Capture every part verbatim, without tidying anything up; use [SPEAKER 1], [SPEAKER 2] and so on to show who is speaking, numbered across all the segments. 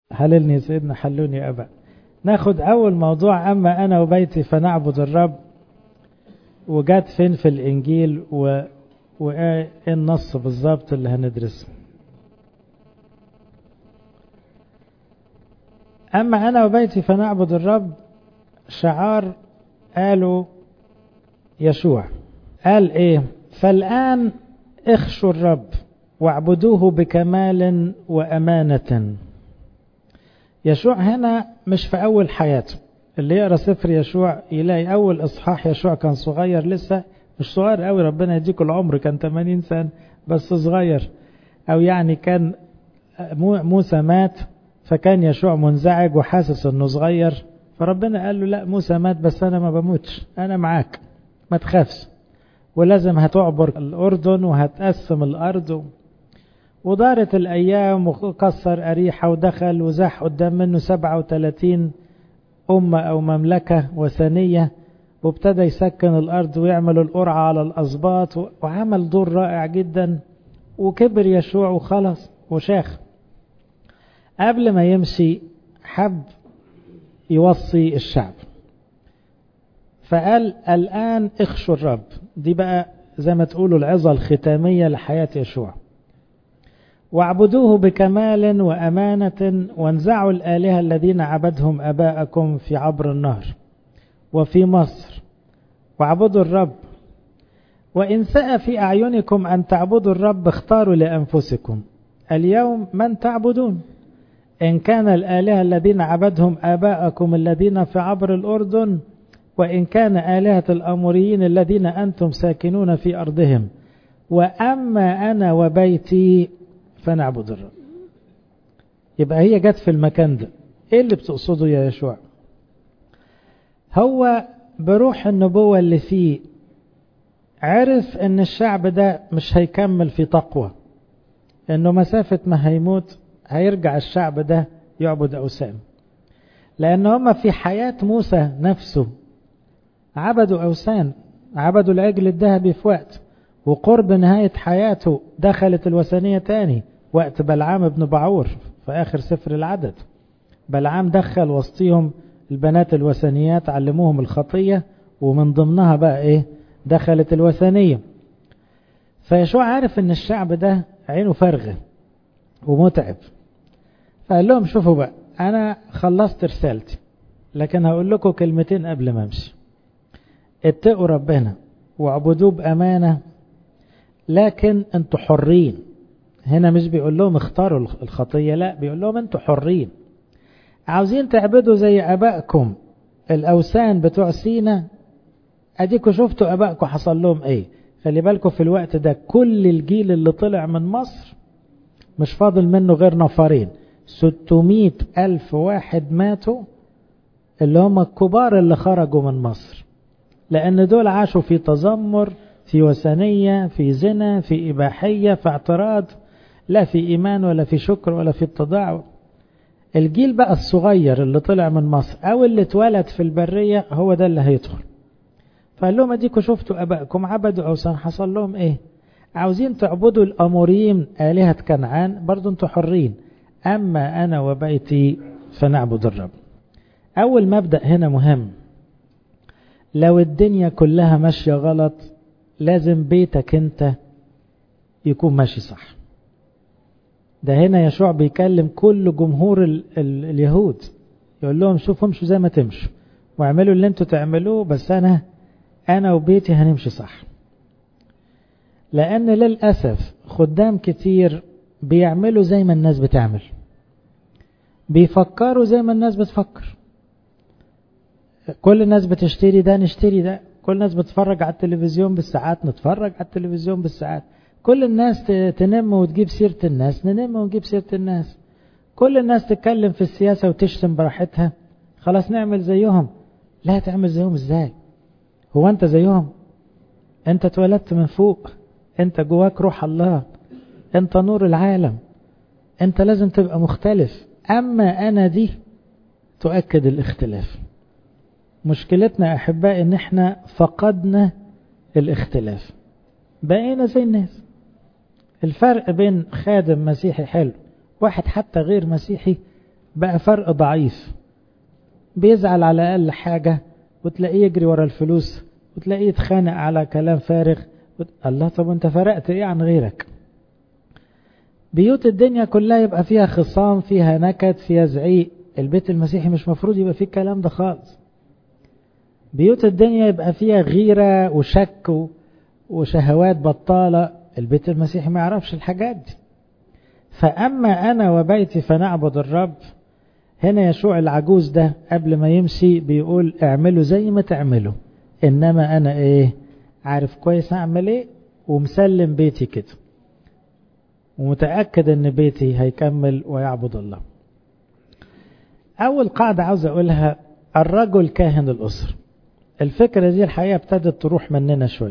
[SPEAKER 1] حللني يا سيدنا حلوني يا أبا. ناخد أول موضوع أما أنا وبيتي فنعبد الرب، وجات فين في الإنجيل و... وإيه النص بالظبط اللي هندرسه. أما أنا وبيتي فنعبد الرب شعار قالوا يشوع، قال إيه؟ فالآن اخشوا الرب واعبدوه بكمال وأمانة. يشوع هنا مش في أول حياته، اللي يقرأ سفر يشوع يلاقي أول إصحاح يشوع كان صغير لسه، مش صغير قوي، ربنا يديكوا العمر، كان ثمانين سنة بس صغير، أو يعني كان موسى مات فكان يشوع منزعج وحاسس انه صغير، فربنا قال له لا موسى مات بس انا ما بموتش، انا معاك ما تخافش، ولازم هتعبر الأردن وهتقسم الأرض. ودارت الأيام وكسر أريحة ودخل وزاح قدام منه سبعة وثلاثين أمة أو مملكة وثنية، وابتدى يسكن الأرض ويعمل القرعة على الأسباط، وعمل دور رائع جدا، وكبر يشوع وخلص وشاخ. قبل ما يمشي حب يوصي الشعب، فقال الآن اخشوا الرب. دي بقى زي ما تقولوا العظة الختامية لحياة يشوع. واعبدوه بكمال وأمانة وانزعوا الآلهة الذين عبدهم أباءكم في عبر النهر وفي مصر، واعبدوا الرب. وإن ساء في أعينكم أن تعبدوا الرب اختاروا لأنفسكم اليوم من تعبدون، إن كان الآلهة الذين عبدهم آباءكم الذين في عبر الأردن، وإن كان آلهة الأموريين الذين أنتم ساكنون في أرضهم، وأما أنا وبيتي فنعبد الرب. يبقى هي جت في المكان ده. إيه اللي بتقصده يا يشوع؟ هو بروح النبوة اللي فيه عرف ان الشعب ده مش هيكمل في تقوى، انه مسافة ما هيموت هيرجع الشعب ده يعبد أوثان، لأن هم في حياة موسى نفسه عبدوا أوثان، عبدوا العجل الذهبي في وقت، وقرب نهاية حياته دخلت الوثنية تاني وقت بلعام بن بعور في آخر سفر العدد. بلعام دخل وسطيهم البنات الوثنيات علموهم الخطية، ومن ضمنها بقى إيه؟ دخلت الوثنية. فيشوع عارف ان الشعب ده عينه فارغة ومتعب، فقال لهم شوفوا بقى انا خلصت رسالتي، لكن هقول لكم كلمتين قبل ما امشي. اتقوا ربنا واعبدوه بأمانة، لكن انتوا حرين. هنا مش بيقول لهم اختاروا الخطية، لا بيقول لهم انتوا حرين. عاوزين تعبدوا زي ابائكم الاوثان بتوع سينا، اديكوا شفتوا ابائكم حصل لهم ايه. خلي بالكم في الوقت ده كل الجيل اللي طلع من مصر مش فاضل منه غير نفرين، ستمائة ألف واحد ماتوا، اللي هم الكبار اللي خرجوا من مصر، لأن دول عاشوا في تذمر، في وثنية، في زنا، في إباحية، في اعتراض، لا في إيمان ولا في شكر ولا في اتضاع. الجيل بقى الصغير اللي طلع من مصر أو اللي اتولد في البرية هو ده اللي هيدخل. فقال لهم اديكوا شفتوا أبائكم عبدوا أوثان حصل لهم إيه. عاوزين تعبدوا الأموريين آلهة كنعان، برضو انتوا حرين. أما أنا وبيتي فنعبد الرب. أول مبدأ هنا مهم، لو الدنيا كلها ماشية غلط لازم بيتك انت يكون ماشي صح. ده هنا يشوع بيكلم كل جمهور ال ال اليهود، يقول لهم شوفوا امشوا زي ما تمشوا واعملوا اللي انتوا تعملوه، بس أنا أنا وبيتي هنمشي صح. لأن للأسف خدام كتير بيعملوا زي ما الناس بتعمل، بيفكروا زي ما الناس بتفكر. كل الناس بتشتري ده نشتري ده، كل الناس بتتفرج على التلفزيون بالساعات نتفرج على التلفزيون بالساعات، كل الناس تنم وتجيب سيرة الناس ننم ونجيب سيرة الناس، كل الناس تتكلم في السياسة وتشتم براحتها، خلاص نعمل زيهم. لا، تعمل زيهم ازاي؟ هو انت زيهم؟ انت اتولدت من فوق، انت جواك روح الله، انت نور العالم، انت لازم تبقى مختلف. اما انا دي تؤكد الاختلاف. مشكلتنا احبائي ان احنا فقدنا الاختلاف، بقينا زي الناس. الفرق بين خادم مسيحي حلو واحد حتى غير مسيحي بقى فرق ضعيف، بيزعل على أقل حاجة وتلاقيه يجري ورا الفلوس وتلاقيه يتخانق على كلام فارغ. الله، طب انت فرقت ايه عن غيرك؟ بيوت الدنيا كلها يبقى فيها خصام، فيها نكد، فيها زعيق. البيت المسيحي مش مفروض يبقى فيه الكلام ده خالص. بيوت الدنيا يبقى فيها غيرة وشك وشهوات بطالة. البيت المسيحي ما يعرفش الحاجات دي. فأما أنا وبيتي فنعبد الرب، هنا يشوع العجوز ده قبل ما يمشي بيقول اعملوا زي ما تعملوا، إنما أنا إيه؟ عارف كويس أعمل إيه، ومسلم بيتي كده، ومتأكد إن بيتي هيكمل ويعبد الله. أول قاعدة عاوز أقولها، الرجل كاهن الأسر. الفكرة دي الحقيقة ابتدت تروح مننا شوي.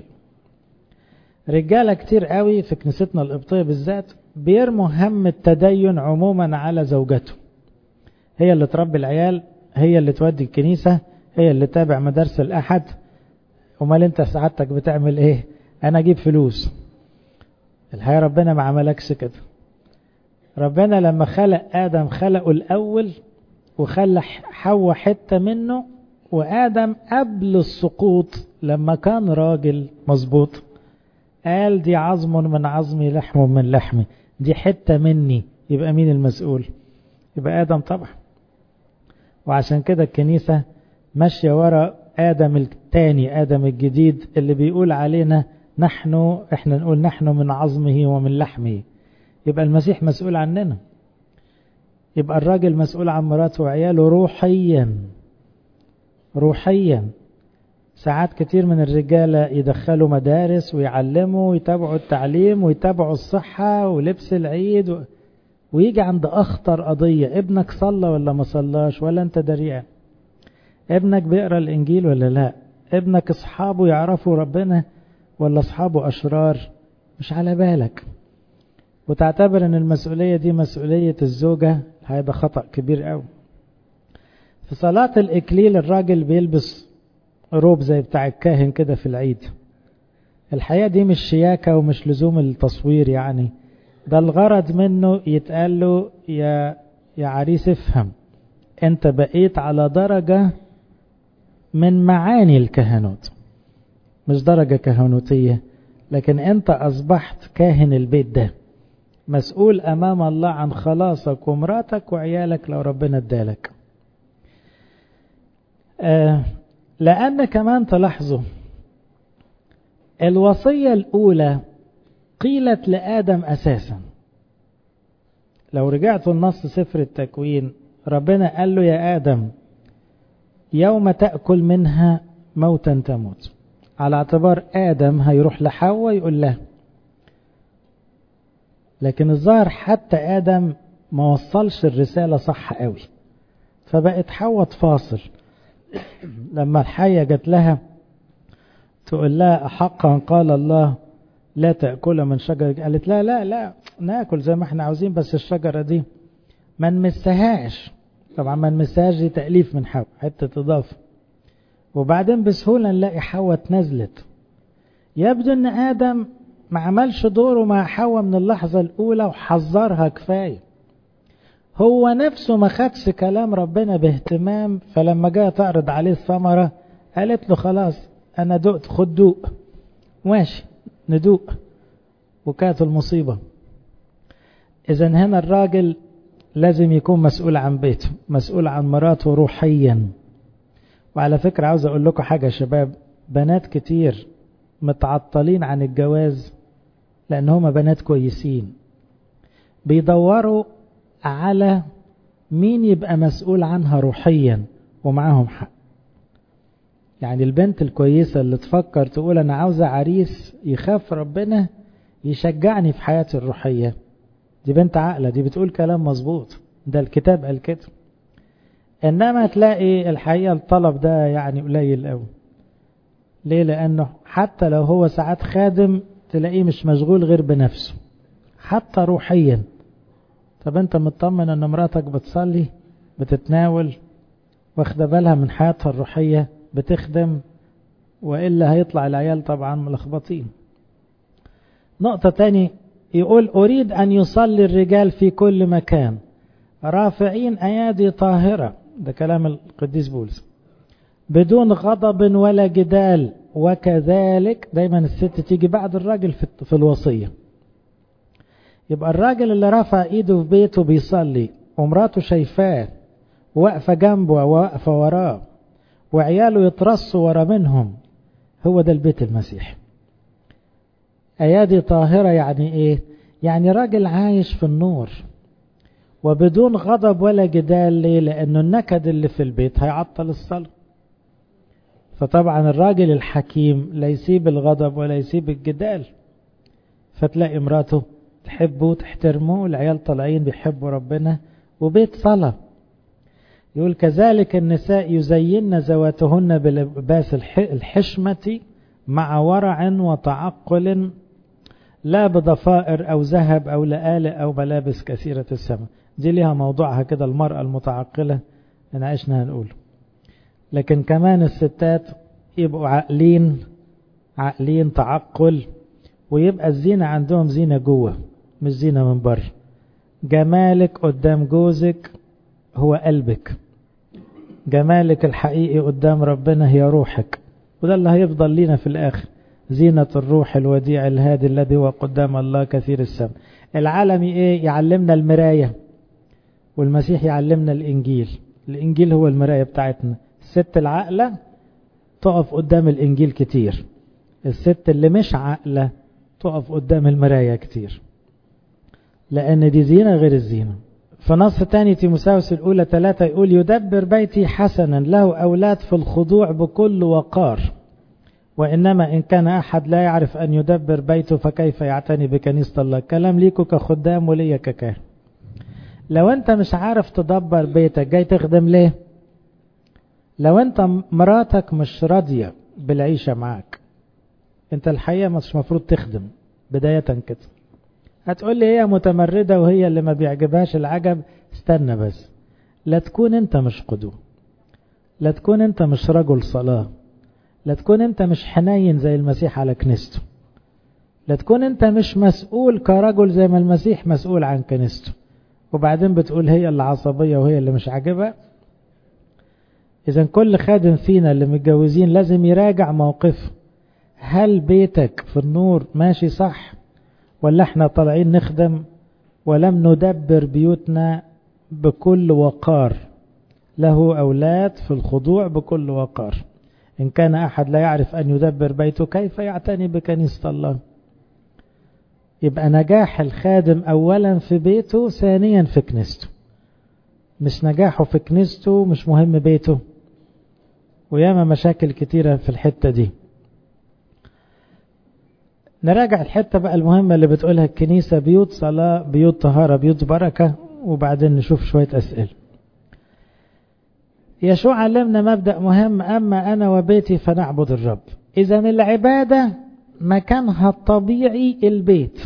[SPEAKER 1] رجالة كتير قوي في كنيستنا القبطية بالذات بيرموا هم التدين عموما على زوجته، هي اللي تربي العيال، هي اللي تودي الكنيسة، هي اللي تابع مدارس الأحد. ومال انت سعادتك بتعمل ايه؟ انا اجيب فلوس. الحقيقة ربنا ما عملكش كده. ربنا لما خلق آدم خلقه الأول وخلق حواء حتة منه، وآدم قبل السقوط لما كان راجل مظبوط قال دي عظم من عظمي لحم من لحمي، دي حتة مني. يبقى مين المسؤول؟ يبقى آدم طبعا. وعشان كده الكنيسة ماشية ورا آدم الثاني، آدم الجديد اللي بيقول علينا نحن، احنا نقول نحن من عظمه ومن لحمه. يبقى المسيح مسؤول عننا. يبقى الراجل مسؤول عن مراته وعياله روحيا روحيا. ساعات كتير من الرجالة يدخلوا مدارس ويعلموا ويتابعوا التعليم ويتابعوا الصحة ولبس العيد و... ويجي عند أخطر قضية، ابنك صلى ولا ما صلاش ولا انت دريان؟ ابنك بيقرأ الإنجيل ولا لا؟ ابنك أصحابه يعرفوا ربنا ولا أصحابه أشرار؟ مش على بالك. وتعتبر ان المسؤولية دي مسؤولية الزوجة. هذا خطأ كبير قوي. في صلاة الإكليل الراجل بيلبس روب زي بتاع الكاهن كده في العيد. الحقيقة دي مش شياكة ومش لزوم التصوير، يعني ده الغرض منه يتقال له يا يا عريس افهم، انت بقيت على درجة من معاني الكهنوت، مش درجة كهنوتية، لكن انت اصبحت كاهن البيت ده، مسؤول امام الله عن خلاصك ومراتك وعيالك لو ربنا ادالك. آه لان كمان تلاحظوا الوصية الاولى قيلت لآدم اساسا. لو رجعتوا النص سفر التكوين ربنا قال له يا آدم يوم تأكل منها موتا تموت، على اعتبار آدم هيروح لحواء يقول له. لكن الظاهر حتى آدم ما وصلش الرسالة صح قوي، فبقت حواء تفاصل. لما الحية جت لها تقول لها أحقا قال الله لا تأكل من شجرة، قالت لا لا لا ناكل زي ما احنا عاوزين، بس الشجرة دي ما نمسهاش. طبعا ما نمسهاش دي تأليف من حواء، حتة إضافة. وبعدين بسهولة نلاقي حواء تنزلت. يبدو ان آدم ما عملش دوره مع حواء من اللحظة الأولى وحذرها كفاية. هو نفسه ما خدش كلام ربنا باهتمام، فلما جاء تعرض عليه الثمرة قالت له خلاص أنا دقت، خد دوق، ماشي ندوق، وكانت المصيبة. إذن هنا الراجل لازم يكون مسؤول عن بيته، مسؤول عن مراته روحيا. وعلى فكرة عاوز أقول لكم حاجة يا شباب، بنات كتير متعطلين عن الجواز لأن هما بنات كويسين، بيدوروا على مين يبقى مسؤول عنها روحيا، ومعاهم حق. يعني البنت الكويسة اللي تفكر تقول أنا عاوزة عريس يخاف ربنا يشجعني في حياتي الروحية، دي بنت عقلة، دي بتقول كلام مظبوط، ده الكتاب قال كده. إنما تلاقي الحقيقة الطلب ده يعني قليل قوي. ليه؟ لأنه حتى لو هو ساعات خادم تلاقيه مش مشغول غير بنفسه حتى روحيا. طب انت مطمن ان مراتك بتصلي، بتتناول، واخده بالها من حياتها الروحية، بتخدم؟ وإلا هيطلع العيال طبعا ملخبطين. نقطة تاني يقول أريد أن يصلي الرجال في كل مكان. رافعين أيادي طاهرة، ده كلام القديس بولس، بدون غضب ولا جدال. وكذلك دايما الست تيجي بعد الراجل في الوصية. يبقى الراجل اللي رفع ايده في بيته بيصلي ومراته شايفاه واقفة جنبه وواقفة وراه وعياله يترصوا ورا منهم، هو ده البيت المسيحي. أيادي طاهرة يعني ايه؟ يعني راجل عايش في النور وبدون غضب ولا جدال. ليه؟ لأنه النكد اللي في البيت هيعطل الصلاة. فطبعا الراجل الحكيم لا يسيب الغضب ولا يسيب الجدال، فتلاقي مراته تحبه وتحترمه والعيال طالعين بيحبوا ربنا وبيت صلاة. يقول كذلك النساء يزين ذواتهن بلباس الحشمة مع ورع وتعقل، لا بضفائر أو ذهب أو لآلئ أو ملابس كثيرة الثمن. دي لها موضوعها كده، المرأة المتعقلة إن عشنا هنقوله. لكن كمان الستات يبقوا عاقلين، عاقلين تعقل، ويبقى الزينة عندهم زينة جوه مش زينة من بره. جمالك قدام جوزك هو قلبك، جمالك الحقيقي قدام ربنا هي روحك، وده اللي هيفضل لينا في الآخر، زينة الروح الوديع الهادي الذي هو قدام الله كثير السمع. العالمي ايه؟ يعلمنا المراية، والمسيح يعلمنا الإنجيل. الإنجيل هو المراية بتاعتنا. الست العاقلة تقف قدام الإنجيل كتير، الست اللي مش عاقلة تقف قدام المراية كتير، لأن دي زينة غير الزينة. فنص تاني تيموثاوس الأولى ثلاثة يقول يدبر بيتي حسنا له أولاد في الخضوع بكل وقار، وإنما إن كان أحد لا يعرف أن يدبر بيته فكيف يعتني بكنيسة الله. كلام ليكوا كخدام وليا ككاهن. لو أنت مش عارف تدبر بيتك جاي تخدم ليه؟ لو أنت مراتك مش راضية بالعيشة معاك، أنت الحقيقة مش مفروض تخدم بداية كده. هتقول لي هي متمردة وهي اللي ما بيعجبهاش العجب. استنى بس، لا تكون أنت مش قدوة، لا تكون أنت مش رجل صلاة، لا تكون أنت مش حنين زي المسيح على كنيسته، لا تكون أنت مش مسؤول كرجل زي ما المسيح مسؤول عن كنيسته، وبعدين بتقول هي اللي عصبية وهي اللي مش عاجبها. إذا كل خادم فينا اللي متجوزين لازم يراجع موقفه. هل بيتك في النور ماشي صح، ولا احنا طالعين نخدم ولم ندبر بيوتنا بكل وقار؟ له أولاد في الخضوع بكل وقار. إن كان أحد لا يعرف أن يدبر بيته كيف يعتني بكنيسة الله؟ يبقى نجاح الخادم أولا في بيته، ثانيا في كنيسته. مش نجاحه في كنيسته مش مهم بيته، وياما مشاكل كتيرة في الحتة دي. نراجع الحتة بقى المهمة اللي بتقولها الكنيسة: بيوت صلاة، بيوت طهارة، بيوت بركة. وبعدين نشوف شوية أسئلة. يشوع علمنا مبدأ مهم: أما أنا وبيتي فنعبد الرب. إذا العبادة مكانها الطبيعي البيت،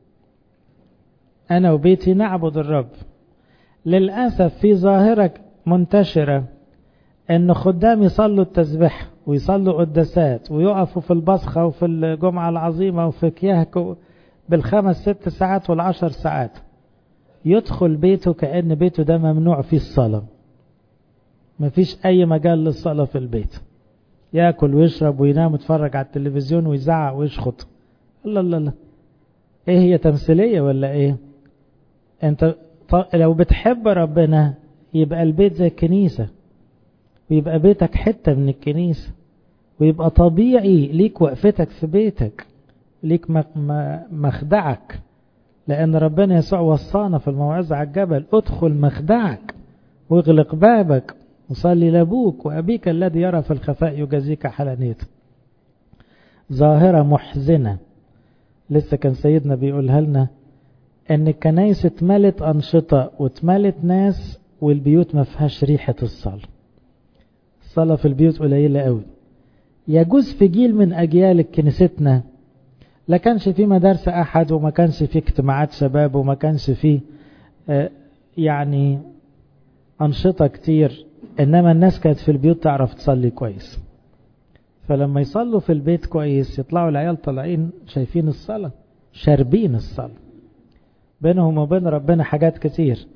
[SPEAKER 1] أنا وبيتي نعبد الرب. للأسف في ظاهرة منتشرة أن خدام يصلوا التسبيح ويصلوا قداسات ويقفوا في البصخة وفي الجمعة العظيمة وفي كيهك بالخمس ست ساعات والعشر ساعات، يدخل بيته كأن بيته ده ممنوع فيه الصلاة، مفيش أي مجال للصلاة في البيت. يأكل ويشرب وينام ويتفرج على التلفزيون ويزعق ويشخط. الله الله الله، ايه هي تمثيلية ولا ايه؟ انت لو بتحب ربنا يبقى البيت زي الكنيسة، ويبقى بيتك حتة من الكنيسة، ويبقى طبيعي ليك وقفتك في بيتك، ليك مخدعك، لأن ربنا يسوع وصانا في الموعظة على الجبل: ادخل مخدعك واغلق بابك وصلي لأبوك وأبيك الذي يرى في الخفاء يجازيك حلانيته. ظاهرة محزنة لسه كان سيدنا بيقولها لنا، ان الكنائس اتملت أنشطة واتملت ناس والبيوت ما فيهاش ريحة الصلاة. الصلاة في البيوت قليلة قوي. يجوز في جيل من أجيال كنيستنا لا كانش فيه مدارس أحد، وما كانش فيه اجتماعات شباب، وما كانش فيه آه يعني أنشطة كتير، إنما الناس كانت في البيوت تعرف تصلي كويس. فلما يصلوا في البيت كويس يطلعوا العيال طالعين شايفين الصلاة، شاربين الصلاة، بينهم وبين ربنا حاجات كتير.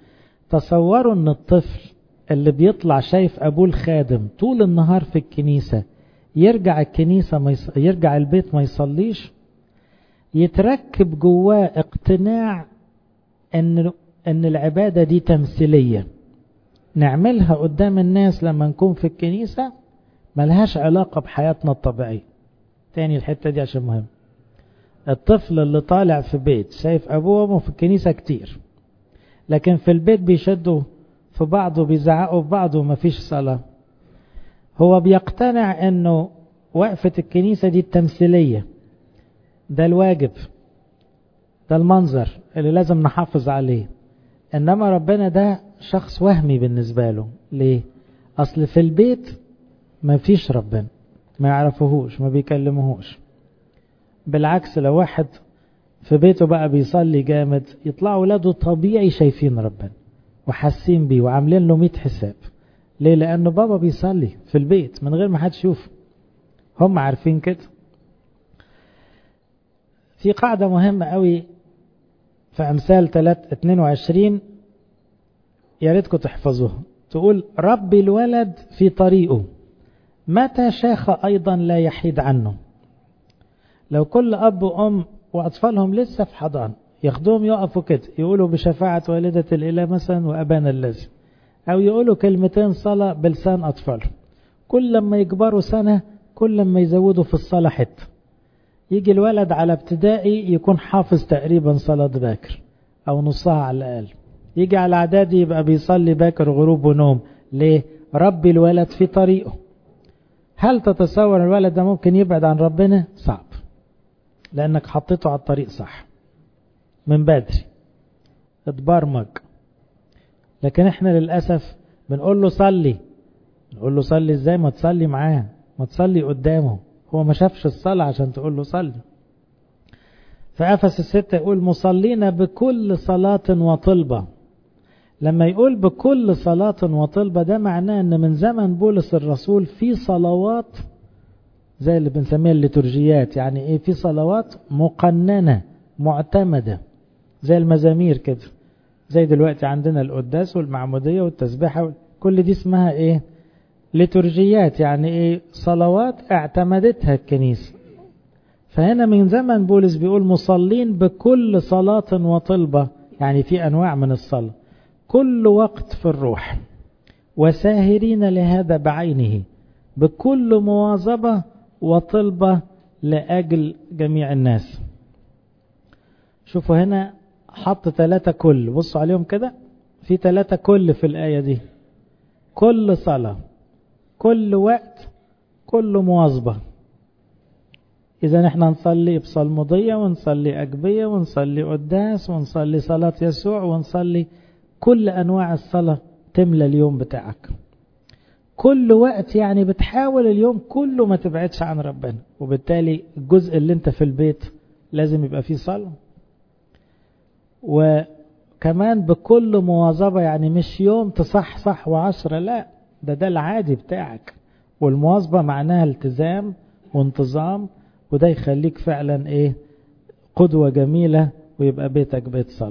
[SPEAKER 1] تصوروا ان الطفل اللي بيطلع شايف ابوه الخادم طول النهار في الكنيسة يرجع الكنيسة ما يص... يرجع البيت ما يصليش، يتركب جواه اقتناع ان ان العبادة دي تمثيلية نعملها قدام الناس لما نكون في الكنيسة، ملهاش علاقة بحياتنا الطبيعية. تاني الحتة دي عشان مهم. الطفل اللي طالع في بيت شايف ابوه وامه في الكنيسة كتير، لكن في البيت بيشدوا في بعض وبيزعقوا في بعض ومفيش صلاة، هو بيقتنع انه وقفة الكنيسة دي التمثيلية، ده الواجب، ده المنظر اللي لازم نحافظ عليه. انما ربنا ده شخص وهمي بالنسبة له. ليه؟ اصل في البيت ما فيش ربنا، ما يعرفوهوش، ما بيكلموهوش. بالعكس لو واحد في بيته بقى بيصلي جامد، يطلع ولاده طبيعي شايفين ربنا وحاسين بيه وعاملين له مئة حساب. ليه؟ لانه بابا بيصلي في البيت من غير ما حد يشوف، هم عارفين كده. في قاعدة مهمة قوي في أمثال ثلاثة اثنين وعشرين يا ريتكم تحفظوها، تقول ربي الولد في طريقه متى شاخ أيضا لا يحيد عنه. لو كل أب وأم وأطفالهم لسه في حضان ياخدوهم يقفوا كده يقولوا بشفاعة والدة الإله مثلا وأبانا الذي، أو يقولوا كلمتين صلاة بلسان أطفالهم، كل لما يكبروا سنة كل لما يزودوا في الصلاة حتة، يجي الولد على ابتدائي يكون حافظ تقريبا صلاة باكر أو نصها على الأقل، يجي على اعدادي يبقى بيصلي باكر غروب ونوم. ليه؟ ربي الولد في طريقه. هل تتصور الولد ده ممكن يبعد عن ربنا؟ صعب، لأنك حطيته على الطريق صح من بدري، اتبرمج. لكن احنا للأسف بنقول له صلي، نقول له صلي ازاي؟ ما تصلي معاه، ما تصلي قدامه، هو ما شافش الصلاة عشان تقول له صلي. فأفس الستة يقول مصلين بكل صلاة وطلبة. لما يقول بكل صلاة وطلبة ده معناه ان من زمن بولس الرسول في صلوات زي اللي بنسميها الليتورجيات. يعني ايه؟ في صلوات مقننة معتمدة زي المزامير كده، زي دلوقتي عندنا القداس والمعمودية والتسبيحة، كل دي اسمها ايه؟ ليتورجيات. يعني ايه؟ صلوات اعتمدتها الكنيسة. فهنا من زمن بولس بيقول مصلين بكل صلاة وطلبة، يعني في انواع من الصلاة، كل وقت في الروح، وساهرين لهذا بعينه، بكل مواظبة وطلبة لأجل جميع الناس. شوفوا هنا حط ثلاثة كل، بصوا عليهم كده، في ثلاثة كل في الآية دي، كل صلاة، كل وقت، كل مواظبة. إذا احنا نصلي بصلمودية ونصلي أجبية ونصلي قداس ونصلي صلاة يسوع ونصلي كل أنواع الصلاة تملى اليوم بتاعك. كل وقت يعني بتحاول اليوم كله ما تبعدش عن ربنا، وبالتالي الجزء اللي انت في البيت لازم يبقى فيه صلاة. وكمان بكل مواظبة، يعني مش يوم تصح صح وعشرة، لا، ده ده العادي بتاعك. والمواظبة معناها التزام وانتظام، وده يخليك فعلا ايه؟ قدوة جميلة، ويبقى بيتك بيت صلاة.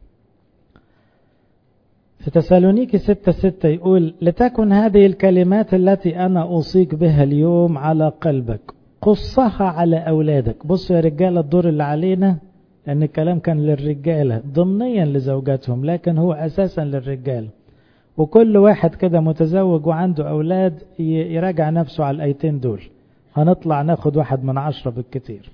[SPEAKER 1] في تسالونيكي ستة ستة يقول لتكن هذه الكلمات التي أنا أوصيك بها اليوم على قلبك قصها على أولادك. بصوا يا رجالة الدور اللي علينا، لأن الكلام كان للرجالة ضمنيا لزوجاتهم، لكن هو أساسا للرجال. وكل واحد كده متزوج وعنده أولاد يراجع نفسه على الآيتين دول، هنطلع ناخد واحد من عشرة بالكتير.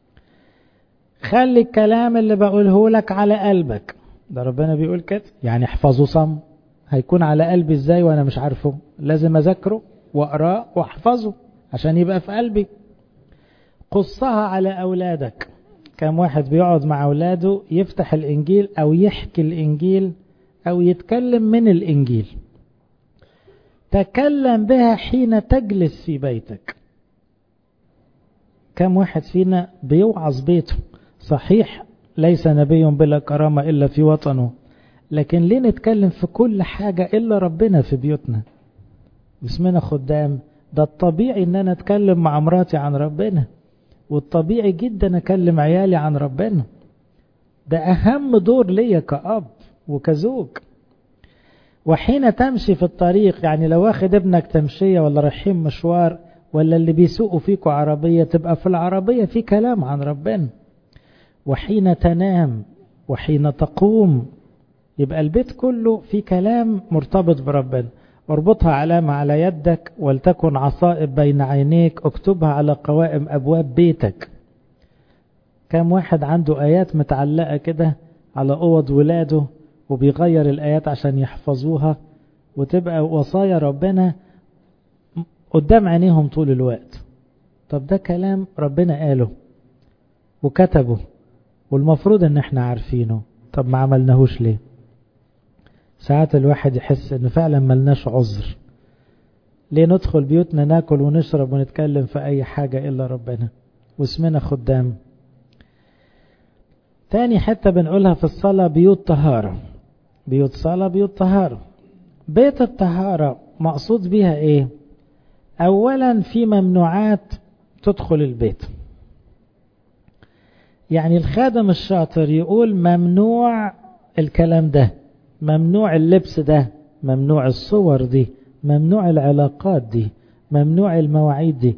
[SPEAKER 1] خلي الكلام اللي بقوله لك على قلبك، ده ربنا بيقول كده، يعني احفظه صم. هيكون على قلبي ازاي وانا مش عارفه؟ لازم اذاكره واقراه واحفظه عشان يبقى في قلبي. قصها على اولادك. كم واحد بيقعد مع اولاده يفتح الانجيل او يحكي الانجيل او يتكلم من الانجيل؟ تكلم بها حين تجلس في بيتك. كم واحد فينا بيوعظ بيته؟ صحيح ليس نبي بلا كرامة إلا في وطنه، لكن ليه نتكلم في كل حاجة إلا ربنا في بيوتنا؟ اسمنا خدام، ده الطبيعي ان انا اتكلم مع مراتي عن ربنا، والطبيعي جدا اكلم عيالي عن ربنا. ده اهم دور ليا كأب وكزوج. وحين تمشي في الطريق، يعني لو واخد ابنك تمشية ولا رايحين مشوار، ولا اللي بيسوقوا فيكوا عربية، تبقى في العربية في كلام عن ربنا. وحين تنام وحين تقوم، يبقى البيت كله في كلام مرتبط بربنا. اربطها علامة على يدك ولتكن عصائب بين عينيك، اكتبها على قوائم أبواب بيتك. كم واحد عنده آيات متعلقة كده على أوض ولاده وبيغير الآيات عشان يحفظوها، وتبقى وصايا ربنا قدام عينيهم طول الوقت. طب ده كلام ربنا قاله وكتبه، والمفروض ان احنا عارفينه، طب ما عملناهوش ليه؟ ساعات الواحد يحس ان فعلا ملناش عذر. ليه ندخل بيوتنا ناكل ونشرب ونتكلم في اي حاجة الا ربنا واسمنا خدام؟ تاني حتة بنقولها في الصلاة بيوت طهارة. بيوت صلاة، بيوت طهارة. بيت الطهارة مقصود بيها ايه؟ اولا في ممنوعات تدخل البيت. يعني الخادم الشاطر يقول ممنوع الكلام ده، ممنوع اللبس ده، ممنوع الصور دي، ممنوع العلاقات دي، ممنوع المواعيد دي.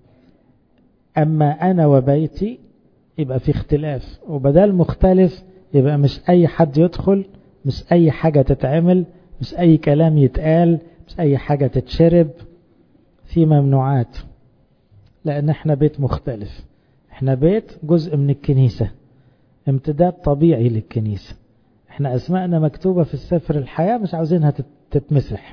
[SPEAKER 1] اما انا وبيتي يبقى في اختلاف، وبدل مختلف يبقى مش اي حد يدخل، مش اي حاجة تتعمل، مش اي كلام يتقال، مش اي حاجة تتشرب. في ممنوعات، لان احنا بيت مختلف. احنا بيت جزء من الكنيسة، امتداد طبيعي للكنيسة. احنا اسماءنا مكتوبة في السفر الحياة، مش عاوزينها تتمسح.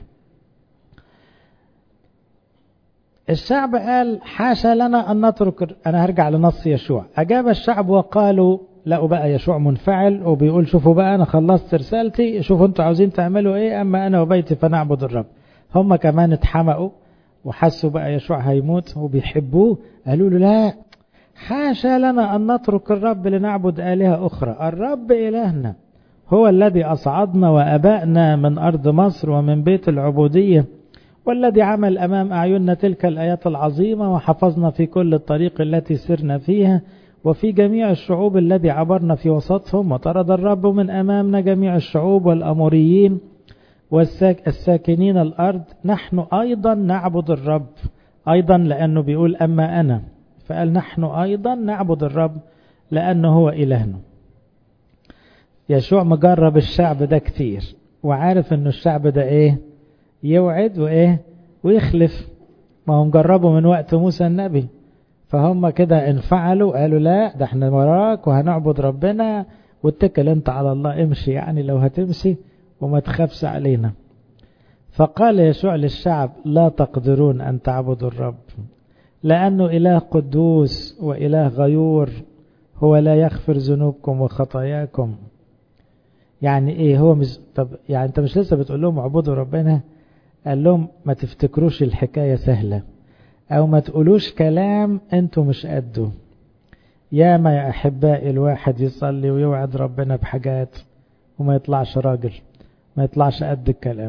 [SPEAKER 1] الشعب قال حاشا لنا ان نترك. انا هرجع لنص يشوع. اجاب الشعب وقالوا، لقوا بقى يشوع منفعل وبيقول شوفوا بقى انا خلصت رسالتي، شوفوا انتوا عاوزين تعملوا ايه، اما انا وبيتي فنعبد الرب. هم كمان اتحمقوا وحسوا بقى يشوع هيموت وبيحبوه، قالوا له لا، حاشا لنا أن نترك الرب لنعبد آلهة أخرى. الرب إلهنا هو الذي أصعدنا وأبائنا من أرض مصر ومن بيت العبودية، والذي عمل أمام أعيننا تلك الآيات العظيمة، وحفظنا في كل الطريق التي سرنا فيها وفي جميع الشعوب الذي عبرنا في وسطهم. وطرد الرب من أمامنا جميع الشعوب والأموريين والساكنين الأرض. نحن أيضا نعبد الرب. أيضا لأنه بيقول أما أنا، فقال نحن أيضا نعبد الرب لأنه هو إلهنا. يشوع مجرب الشعب ده كتير، وعارف أنه الشعب ده إيه، يوعد وإيه ويخلف. ما هم جربوا من وقت موسى النبي، فهم كده انفعلوا، قالوا لا، ده احنا وراك وهنعبد ربنا، واتكل انت على الله، امشي يعني لو هتمشي وما تخافش علينا. فقال يشوع للشعب لا تقدرون أن تعبدوا الرب، لأنه إله قدوس وإله غيور، هو لا يغفر ذنوبكم وخطاياكم. يعني إيه هو مش... طب يعني أنت مش لسه بتقول لهم اعبدوا ربنا؟ قال لهم ما تفتكروش الحكاية سهلة، أو ما تقولوش كلام أنتوا مش قده. يا ما يا أحبائي الواحد يصلي ويوعد ربنا بحاجات وما يطلعش راجل، ما يطلعش قد الكلام.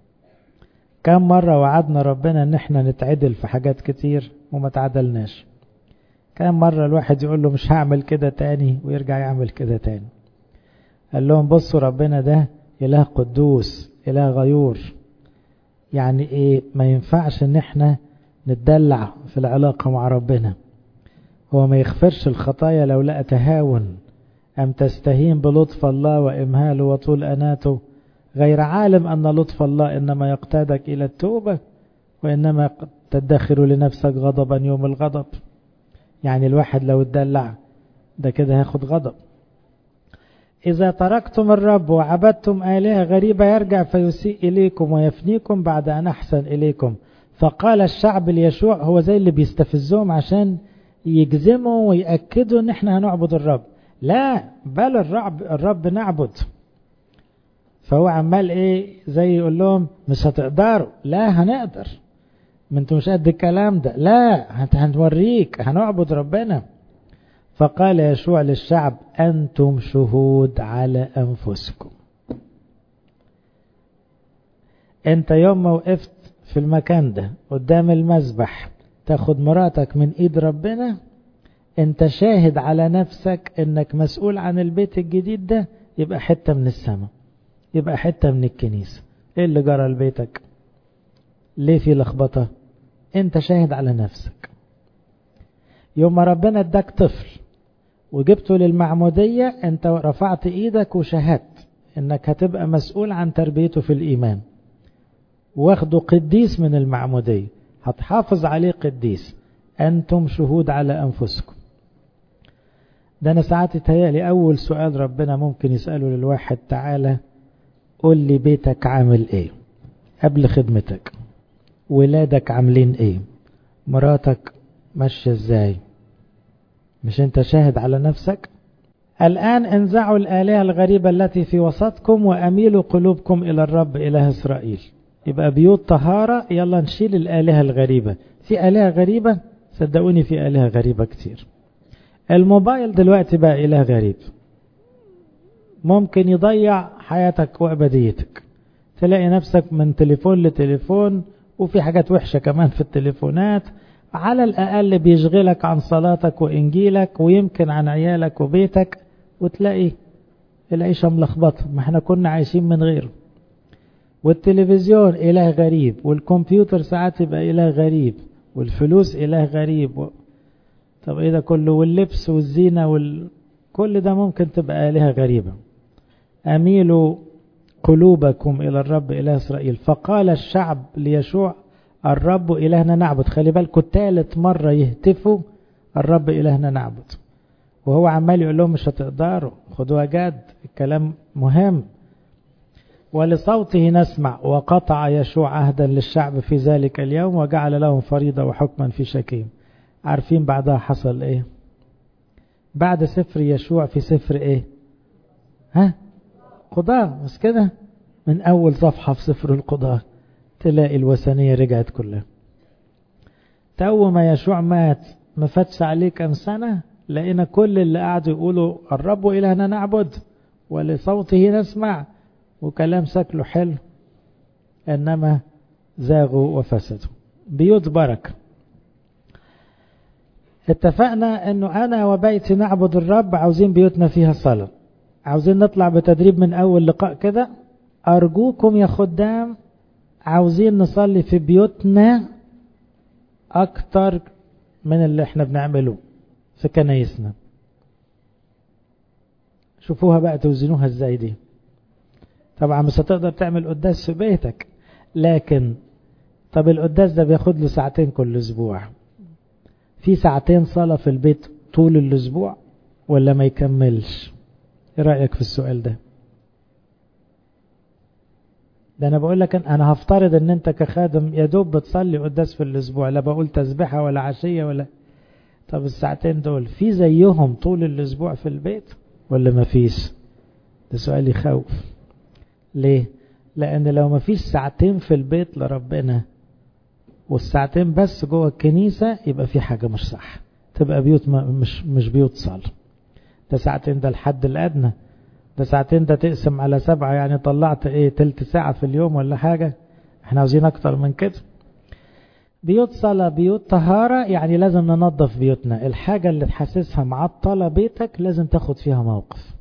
[SPEAKER 1] كم مرة وعدنا ربنا ان احنا نتعدل في حاجات كتير وما تعدلناش. كم مرة الواحد يقول له مش هعمل كده تاني ويرجع يعمل كده تاني. قال لهم بصوا ربنا ده إله قدوس، إله غيور. يعني ايه؟ ما ينفعش ان احنا نتدلع في العلاقة مع ربنا. هو ما يغفرش الخطايا لو لقى تهاون. أم تستهين بلطف الله وإمهاله وطول أناته، غير عالم أن لطف الله إنما يقتادك إلى التوبة، وإنما تدخر لنفسك غضبا يوم الغضب. يعني الواحد لو اتدلع ده كده هياخد غضب. إذا تركتم الرب وعبدتم آلهة غريبة يرجع فيسيء إليكم ويفنيكم بعد أن أحسن إليكم. فقال الشعب ليشوع، هو زي اللي بيستفزهم عشان يجزموا ويأكدوا ان احنا هنعبد الرب. لا، بل الرب, الرب نعبد. فهو عمال ايه زي يقول لهم مش هتقدروا. لا هنقدر، ما انتوا مش قد الكلام ده. لا هنوريك هنعبد ربنا. فقال يشوع للشعب أنتم شهود على أنفسكم. انت يوم ما وقفت في المكان ده قدام المذبح تاخد مراتك من ايد ربنا، انت شاهد على نفسك انك مسؤول عن البيت الجديد ده، يبقى حتة من السماء، يبقى حتة من الكنيسة. ايه اللي جرى لبيتك؟ ليه في لخبطة؟ انت شاهد على نفسك. يوم ما ربنا اداك طفل وجبته للمعمودية، انت رفعت ايدك وشهدت انك هتبقى مسؤول عن تربيته في الايمان، واخده قديس من المعمودية، هتحافظ عليه قديس. انتم شهود على انفسكم. ده انا ساعات يتهيألي اول سؤال ربنا ممكن يسأله للواحد، تعالى قول لي بيتك عامل ايه قبل خدمتك، ولادك عاملين ايه، مراتك ماشية ازاي؟ مش انت شاهد على نفسك؟ الآن انزعوا الآلهة الغريبة التي في وسطكم وأميلوا قلوبكم إلى الرب إله إسرائيل. يبقى بيوت طهارة، يلا نشيل الآلهة الغريبة. في آلهة غريبة؟ صدقوني في آلهة غريبة كتير. الموبايل دلوقتي بقى إله غريب، ممكن يضيع حياتك وأبديتك. تلاقي نفسك من تليفون لتليفون، وفي حاجات وحشة كمان في التليفونات. على الأقل بيشغلك عن صلاتك وإنجيلك، ويمكن عن عيالك وبيتك، وتلاقي العيشة ملخبطة. ما احنا كنا عايشين من غيره. والتلفزيون إله غريب، والكمبيوتر ساعات يبقى إله غريب، والفلوس إله غريب و... طب إيه ده كله؟ واللبس والزينة وال... كل ده ممكن تبقى آلهة غريبة. أميلوا قلوبكم إلى الرب إله إسرائيل. فقال الشعب ليشوع الرب إلهنا نعبد. خلي بالكم ثالث مرة يهتفوا الرب إلهنا نعبد، وهو عمال يقول لهم مش هتقدروا، خدوها جد، الكلام مهم. ولصوته نسمع. وقطع يشوع عهدا للشعب في ذلك اليوم، وجعل لهم فريضة وحكما في شكيم. عارفين بعدها حصل ايه؟ بعد سفر يشوع في سفر ايه؟ ها؟ قضاء. بس كده من اول صفحة في سفر القضاء تلاقي الوثنية رجعت كلها. تو ما يشوع مات، ما فاتش عليه كم سنة، لقينا كل اللي قاعدوا يقولوا الرب إلهنا نعبد ولصوته نسمع، وكلام شكله حلو، إنما زاغوا وفسدوا. بيوت بركة. اتفقنا انه انا وبيتي نعبد الرب، عاوزين بيوتنا فيها صلاة. عاوزين نطلع بتدريب من اول لقاء كده، ارجوكم يا خدام، عاوزين نصلي في بيوتنا اكتر من اللي احنا بنعمله في كنايسنا. شوفوها بقى توزنوها ازاي دي. طبعا مش هتقدر تعمل قداس في بيتك، لكن طب القداس ده بياخد له ساعتين كل اسبوع، في ساعتين صلاة في البيت طول الاسبوع ولا ما يكملش؟ ايه رأيك في السؤال ده؟ ده انا بقول لك انا هفترض ان انت كخادم يا دوب بتصلي قداس في الاسبوع، لا بقول تسبيحة ولا عشية ولا. طب الساعتين دول في زيهم طول الاسبوع في البيت ولا ما فيش؟ ده سؤال يخوف. ليه؟ لان لو ما فيش ساعتين في البيت لربنا والساعتين بس جوه الكنيسة، يبقى في حاجة مش صح، تبقى بيوت مش مش بيوت صلاة. ده ساعتين ده الحد الأدنى، ده ساعتين ده تقسم على سبعة، يعني طلعت ايه تلت ساعة في اليوم ولا حاجة. احنا عاوزين اكتر من كده. بيوت صلاة، بيوت طهارة، يعني لازم ننظف بيوتنا. الحاجة اللي تحسسها معطلة بيتك لازم تاخد فيها موقف.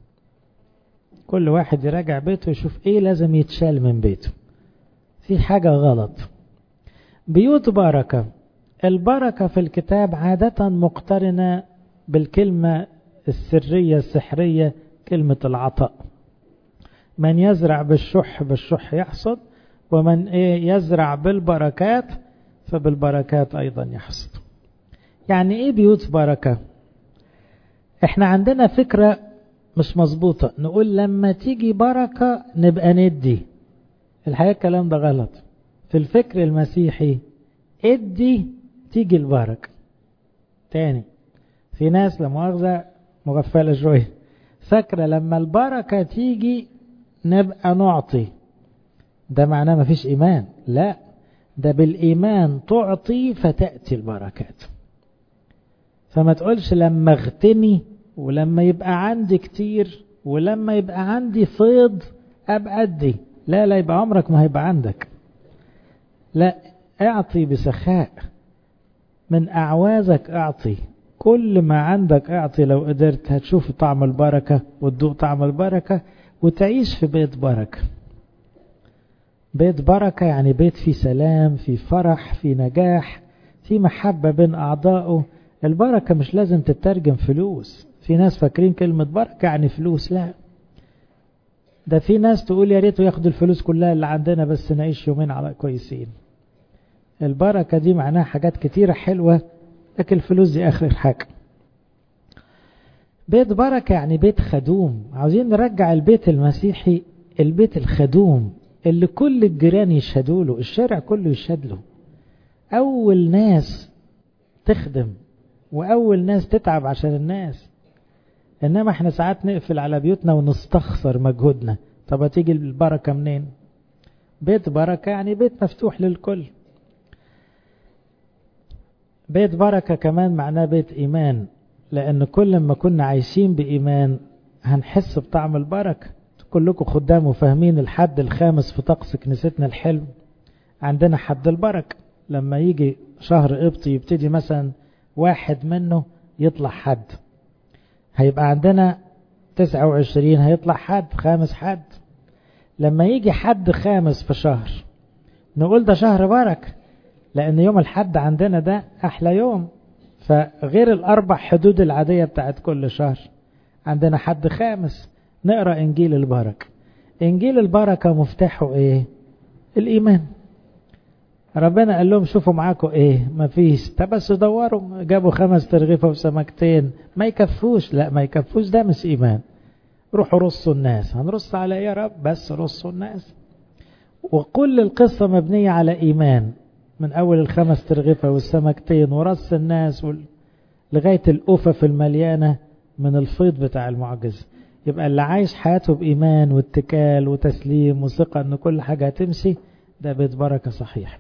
[SPEAKER 1] كل واحد يراجع بيته يشوف ايه لازم يتشال من بيته، في حاجة غلط. بيوت بركة. البركة في الكتاب عادة مقترنة بالكلمة السرية السحرية، كلمة العطاء. من يزرع بالشح بالشح يحصد، ومن ايه يزرع بالبركات فبالبركات ايضا يحصد. يعني ايه بيوت بركة؟ احنا عندنا فكرة مش مظبوطة، نقول لما تيجي بركة نبقى ندي. الحقيقة الكلام ده غلط. في الفكر المسيحي ادي تيجي البركة. تاني، في ناس لمؤاخذة مغفلة شوية فاكرة لما البركة تيجي نبقى نعطي، ده معناه مفيش إيمان. لا، ده بالإيمان تعطي فتأتي البركات. فما تقولش لما اغتني ولما يبقى عندي كتير ولما يبقى عندي فيض أبقى أدي. لا لا، يبقى عمرك ما هيبقى عندك. لا، اعطي بسخاء، من أعوازك اعطي، كل ما عندك اعطي. لو قدرت هتشوف طعم البركة وتدوق طعم البركة وتعيش في بيت بركة. بيت بركة يعني بيت فيه سلام، فيه فرح، فيه نجاح، فيه محبة بين أعضائه. البركة مش لازم تترجم فلوس. في ناس فاكرين كلمة بركة يعني فلوس، لا، ده في ناس تقول يا ريته ياخدوا الفلوس كلها اللي عندنا بس نعيش يومين على كويسين. البركة دي معناها حاجات كتيرة حلوة، لكن الفلوس دي آخر حاجة. بيت بركة يعني بيت خدوم. عاوزين نرجع البيت المسيحي البيت الخدوم اللي كل الجيران يشهدوا له، الشارع كله يشهد له، أول ناس تخدم وأول ناس تتعب عشان الناس. إنما احنا ساعات نقفل على بيوتنا ونستخسر مجهودنا. طب هتيجي البركة منين؟ بيت بركة يعني بيت مفتوح للكل. بيت بركة كمان معناه بيت إيمان، لأن كل ما كنا عايشين بإيمان هنحس بطعم البركة. كلكم خدام وفاهمين الحد الخامس في طقس كنيستنا الحلم عندنا حد البركة. لما يجي شهر قبطي يبتدي مثلا واحد منه يطلع حد، هيبقى عندنا تسعة وعشرين هيطلع حد خامس حد. لما يجي حد خامس في شهر نقول ده شهر بركة، لأن يوم الحد عندنا ده أحلى يوم. فغير الأربع حدود العادية بتاعت كل شهر عندنا حد خامس نقرأ إنجيل البركة. إنجيل البركة مفتاحه إيه؟ الإيمان. ربنا قال لهم شوفوا معاكم إيه؟ مفيش. بس دوروا، جابوا خمس ترغيفة وسمكتين ما يكفوش. لا ما يكفوش، ده مش إيمان. روحوا رصوا الناس. هنرص على إيه يا رب؟ بس رصوا الناس. وكل القصة مبنية على إيمان، من أول الخمس ترغيفة والسمكتين ورص الناس وال... لغاية الأفف المليانة من الفيض بتاع المعجزة. يبقى اللي عايش حياته بإيمان واتكال وتسليم وثقة أن كل حاجة هتمشي، ده بيت بركة صحيح.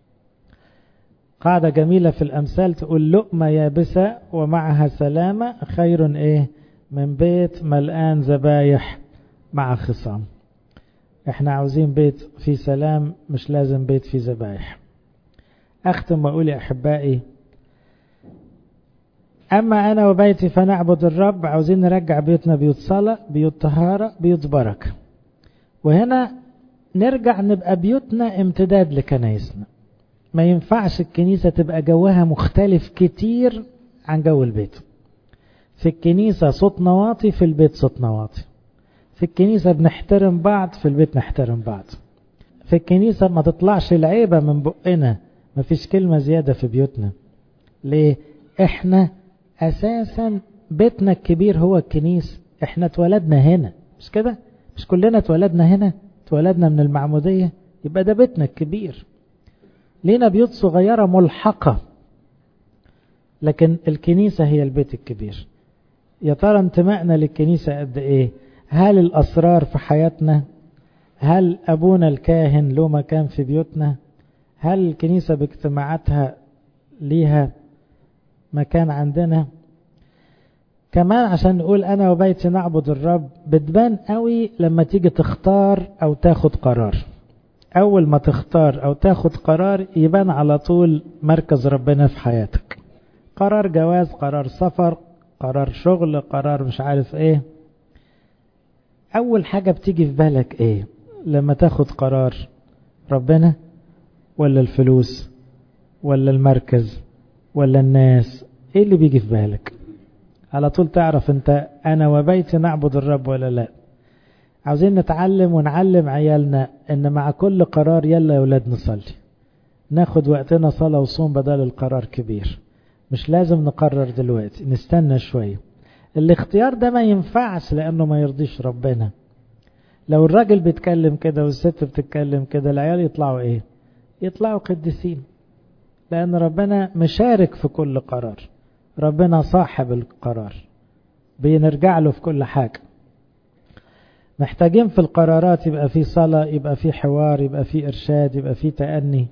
[SPEAKER 1] قاعدة جميلة في الأمثال تقول لقمة يابسة ومعها سلامة خير إيه من بيت ملآن ذبايح مع خصام. احنا عاوزين بيت فيه سلام، مش لازم بيت فيه ذبايح. أختم وأقول يا أحبائي، أما أنا وبيتي فنعبد الرب. عاوزين نرجع بيوتنا بيوت صلاة، بيوت طهارة، بيوت بركة. وهنا نرجع نبقى بيوتنا امتداد لكنايسنا. ما ينفعش الكنيسة تبقى جوها مختلف كتير عن جو البيت. في الكنيسة صوتنا واطي، في البيت صوتنا واطي. في الكنيسة بنحترم بعض، في البيت نحترم بعض. في الكنيسة ما تطلعش العيبة من بقنا، ما فيش كلمة زيادة في بيوتنا. ليه؟ احنا اساسا بيتنا الكبير هو الكنيسة. احنا اتولدنا هنا، مش كده؟ مش كلنا اتولدنا هنا، اتولدنا من المعمودية، يبقى ده بيتنا الكبير. لينا بيوت صغيرة ملحقة، لكن الكنيسة هي البيت الكبير. يا ترى انتمائنا للكنيسة قد ايه؟ هل الأسرار في حياتنا؟ هل أبونا الكاهن له مكان في بيوتنا؟ هل الكنيسة باجتماعاتها ليها مكان عندنا؟ كمان عشان نقول أنا وبيتي نعبد الرب، بتبان قوي لما تيجي تختار أو تاخد قرار. أول ما تختار أو تاخد قرار يبان على طول مركز ربنا في حياتك. قرار جواز، قرار سفر، قرار شغل، قرار مش عارف ايه. أول حاجة بتيجي في بالك ايه لما تاخد قرار؟ ربنا ولا الفلوس ولا المركز ولا الناس؟ ايه اللي بيجي في بالك؟ على طول تعرف انت انا وبيتي نعبد الرب ولا لا. عاوزين نتعلم ونعلم عيالنا ان مع كل قرار يلا يا ولاد نصلي، ناخد وقتنا صلاة وصوم بدل القرار كبير. مش لازم نقرر دلوقتي، نستنى شوية. الاختيار ده ما ينفعش لانه ما يرضيش ربنا. لو الراجل بيتكلم كده والست بتتكلم كده، العيال يطلعوا ايه؟ يطلعوا قديسين، لان ربنا مشارك في كل قرار. ربنا صاحب القرار، بنرجع له في كل حاجة. محتاجين في القرارات يبقى في صلاة، يبقى في حوار، يبقى في إرشاد، يبقى في تأني.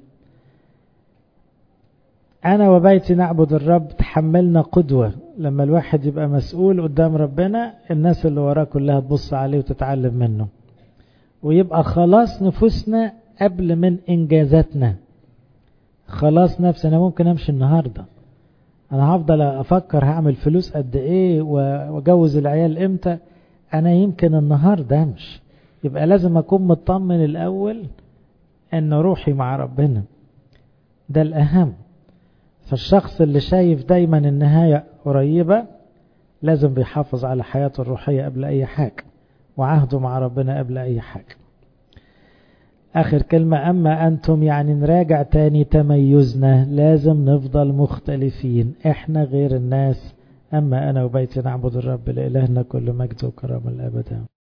[SPEAKER 1] أنا وبيتي نعبد الرب تحملنا قدوة. لما الواحد يبقى مسؤول قدام ربنا، الناس اللي وراه كلها تبص عليه وتتعلم منه، ويبقى خلاص نفوسنا قبل من إنجازاتنا. خلاص نفسي، أنا ممكن أمشي النهاردة، أنا هفضل أفكر هعمل فلوس قد إيه وأجوز العيال إمتى، أنا يمكن النهاردة أمشي. يبقى لازم أكون مطمن الأول ان روحي مع ربنا، ده الأهم. فالشخص اللي شايف دايما النهاية قريبة لازم بيحافظ على حياته الروحية قبل أي حاجة، وعهده مع ربنا قبل أي حاجة. آخر كلمة، أما أنتم يعني نراجع تاني تميزنا، لازم نفضل مختلفين، إحنا غير الناس. أما أنا وبيتي نعبد الرب لإلهنا كل مجد وكرامة الأبد.